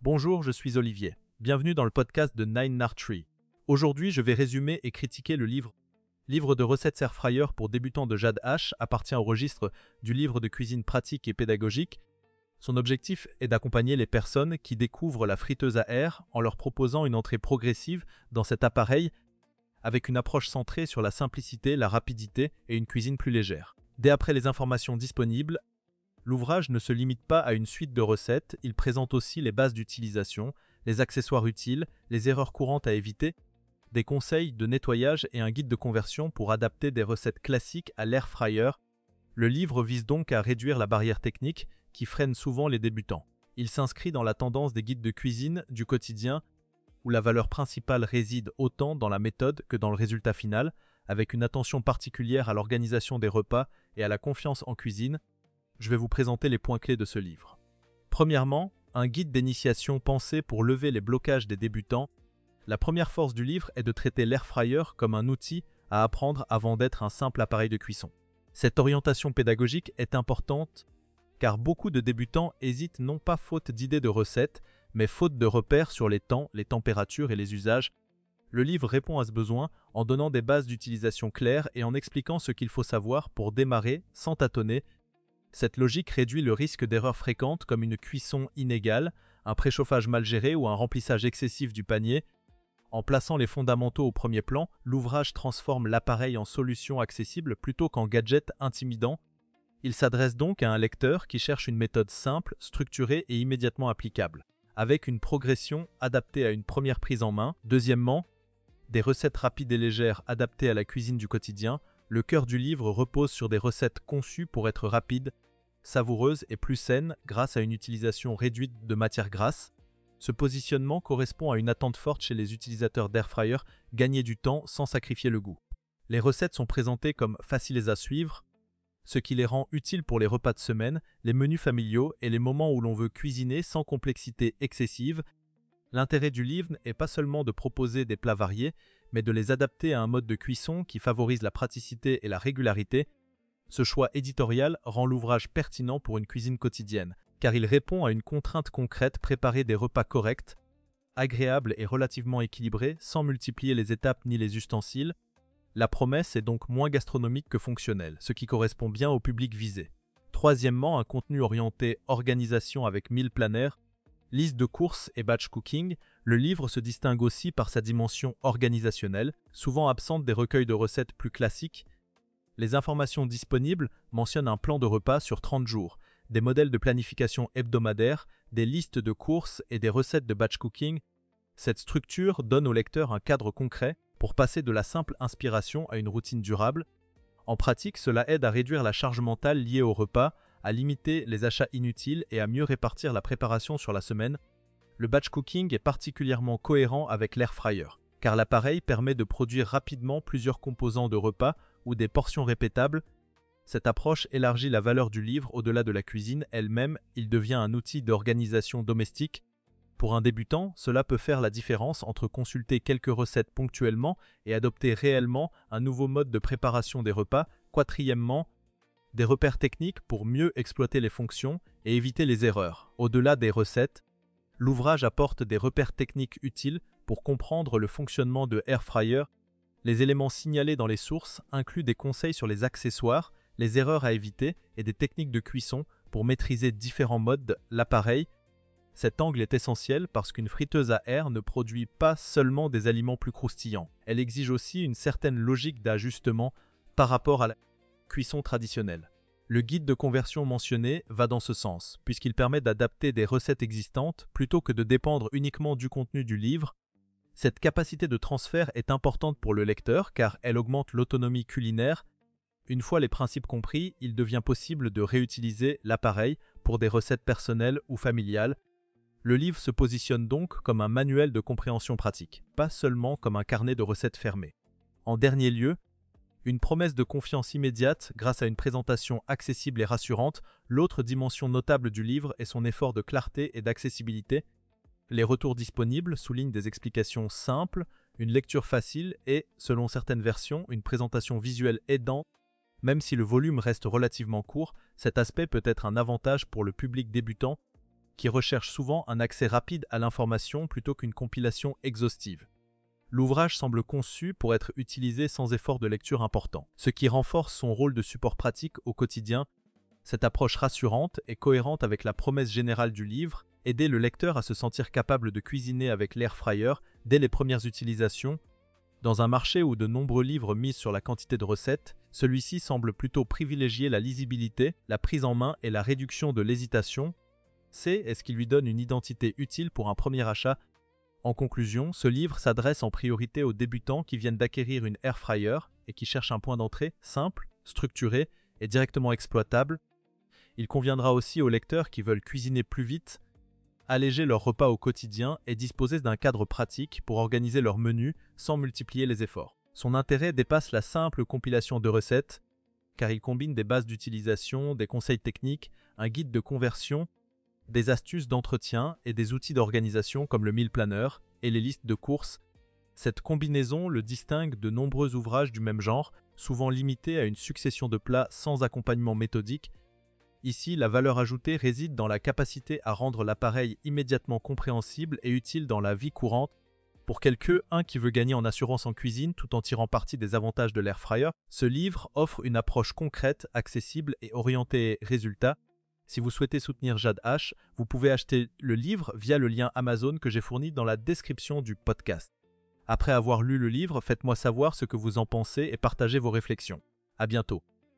Bonjour, je suis Olivier. Bienvenue dans le podcast de Nine Tree. Aujourd'hui, je vais résumer et critiquer le livre de recettes Air Fryer pour débutants de Jade H, appartient au registre du livre de cuisine pratique et pédagogique. Son objectif est d'accompagner les personnes qui découvrent la friteuse à air en leur proposant une entrée progressive dans cet appareil avec une approche centrée sur la simplicité, la rapidité et une cuisine plus légère. Dès après les informations disponibles, l'ouvrage ne se limite pas à une suite de recettes, il présente aussi les bases d'utilisation, les accessoires utiles, les erreurs courantes à éviter, des conseils de nettoyage et un guide de conversion pour adapter des recettes classiques à l'air fryer. Le livre vise donc à réduire la barrière technique qui freine souvent les débutants. Il s'inscrit dans la tendance des guides de cuisine du quotidien où la valeur principale réside autant dans la méthode que dans le résultat final, avec une attention particulière à l'organisation des repas et à la confiance en cuisine. Je vais vous présenter les points clés de ce livre. Premièrement, un guide d'initiation pensé pour lever les blocages des débutants. La première force du livre est de traiter l'air fryer comme un outil à apprendre avant d'être un simple appareil de cuisson. Cette orientation pédagogique est importante car beaucoup de débutants hésitent non pas faute d'idées de recettes, mais faute de repères sur les temps, les températures et les usages. Le livre répond à ce besoin en donnant des bases d'utilisation claires et en expliquant ce qu'il faut savoir pour démarrer sans tâtonner. Cette logique réduit le risque d'erreurs fréquentes comme une cuisson inégale, un préchauffage mal géré ou un remplissage excessif du panier. En plaçant les fondamentaux au premier plan, l'ouvrage transforme l'appareil en solution accessible plutôt qu'en gadget intimidant. Il s'adresse donc à un lecteur qui cherche une méthode simple, structurée et immédiatement applicable, avec une progression adaptée à une première prise en main. Deuxièmement, des recettes rapides et légères adaptées à la cuisine du quotidien. Le cœur du livre repose sur des recettes conçues pour être rapides, savoureuses et plus saines grâce à une utilisation réduite de matières grasses. Ce positionnement correspond à une attente forte chez les utilisateurs d'air fryer, gagner du temps sans sacrifier le goût. Les recettes sont présentées comme faciles à suivre, ce qui les rend utiles pour les repas de semaine, les menus familiaux et les moments où l'on veut cuisiner sans complexité excessive. L'intérêt du livre n'est pas seulement de proposer des plats variés, mais de les adapter à un mode de cuisson qui favorise la praticité et la régularité. Ce choix éditorial rend l'ouvrage pertinent pour une cuisine quotidienne, car il répond à une contrainte concrète: préparer des repas corrects, agréables et relativement équilibrés, sans multiplier les étapes ni les ustensiles. La promesse est donc moins gastronomique que fonctionnelle, ce qui correspond bien au public visé. Troisièmement, un contenu orienté organisation avec meal planner, liste de courses et batch cooking. Le livre se distingue aussi par sa dimension organisationnelle, souvent absente des recueils de recettes plus classiques. Les informations disponibles mentionnent un plan de repas sur 30 jours, des modèles de planification hebdomadaire, des listes de courses et des recettes de batch cooking. Cette structure donne au lecteur un cadre concret pour passer de la simple inspiration à une routine durable. En pratique, cela aide à réduire la charge mentale liée au repas, à limiter les achats inutiles et à mieux répartir la préparation sur la semaine. Le batch cooking est particulièrement cohérent avec l'air fryer, car l'appareil permet de produire rapidement plusieurs composants de repas ou des portions répétables. Cette approche élargit la valeur du livre au-delà de la cuisine elle-même, il devient un outil d'organisation domestique. Pour un débutant, cela peut faire la différence entre consulter quelques recettes ponctuellement et adopter réellement un nouveau mode de préparation des repas. Quatrièmement, des repères techniques pour mieux exploiter les fonctions et éviter les erreurs. Au-delà des recettes, l'ouvrage apporte des repères techniques utiles pour comprendre le fonctionnement de Air Fryer. Les éléments signalés dans les sources incluent des conseils sur les accessoires, les erreurs à éviter et des techniques de cuisson pour maîtriser différents modes de l'appareil. Cet angle est essentiel parce qu'une friteuse à air ne produit pas seulement des aliments plus croustillants. Elle exige aussi une certaine logique d'ajustement par rapport à la cuisson traditionnelle. Le guide de conversion mentionné va dans ce sens, puisqu'il permet d'adapter des recettes existantes plutôt que de dépendre uniquement du contenu du livre. Cette capacité de transfert est importante pour le lecteur car elle augmente l'autonomie culinaire. Une fois les principes compris, il devient possible de réutiliser l'appareil pour des recettes personnelles ou familiales. Le livre se positionne donc comme un manuel de compréhension pratique, pas seulement comme un carnet de recettes fermé. En dernier lieu, une promesse de confiance immédiate grâce à une présentation accessible et rassurante. L'autre dimension notable du livre est son effort de clarté et d'accessibilité. Les retours disponibles soulignent des explications simples, une lecture facile et, selon certaines versions, une présentation visuelle aidante. Même si le volume reste relativement court, cet aspect peut être un avantage pour le public débutant qui recherchent souvent un accès rapide à l'information plutôt qu'une compilation exhaustive. L'ouvrage semble conçu pour être utilisé sans effort de lecture important, ce qui renforce son rôle de support pratique au quotidien. Cette approche rassurante est cohérente avec la promesse générale du livre, aider le lecteur à se sentir capable de cuisiner avec l'air fryer dès les premières utilisations. Dans un marché où de nombreux livres misent sur la quantité de recettes, celui-ci semble plutôt privilégier la lisibilité, la prise en main et la réduction de l'hésitation. C'est ce qui lui donne une identité utile pour un premier achat. En conclusion, ce livre s'adresse en priorité aux débutants qui viennent d'acquérir une air fryer et qui cherchent un point d'entrée simple, structuré et directement exploitable. Il conviendra aussi aux lecteurs qui veulent cuisiner plus vite, alléger leur repas au quotidien et disposer d'un cadre pratique pour organiser leur menu sans multiplier les efforts. Son intérêt dépasse la simple compilation de recettes, car il combine des bases d'utilisation, des conseils techniques, un guide de conversion, des astuces d'entretien et des outils d'organisation comme le meal planner et les listes de courses. Cette combinaison le distingue de nombreux ouvrages du même genre, souvent limités à une succession de plats sans accompagnement méthodique. Ici, la valeur ajoutée réside dans la capacité à rendre l'appareil immédiatement compréhensible et utile dans la vie courante. Pour quelqu'un qui veut gagner en assurance en cuisine tout en tirant parti des avantages de l'air fryer, ce livre offre une approche concrète, accessible et orientée résultat. Si vous souhaitez soutenir Jad H, vous pouvez acheter le livre via le lien Amazon que j'ai fourni dans la description du podcast. Après avoir lu le livre, faites-moi savoir ce que vous en pensez et partagez vos réflexions. À bientôt.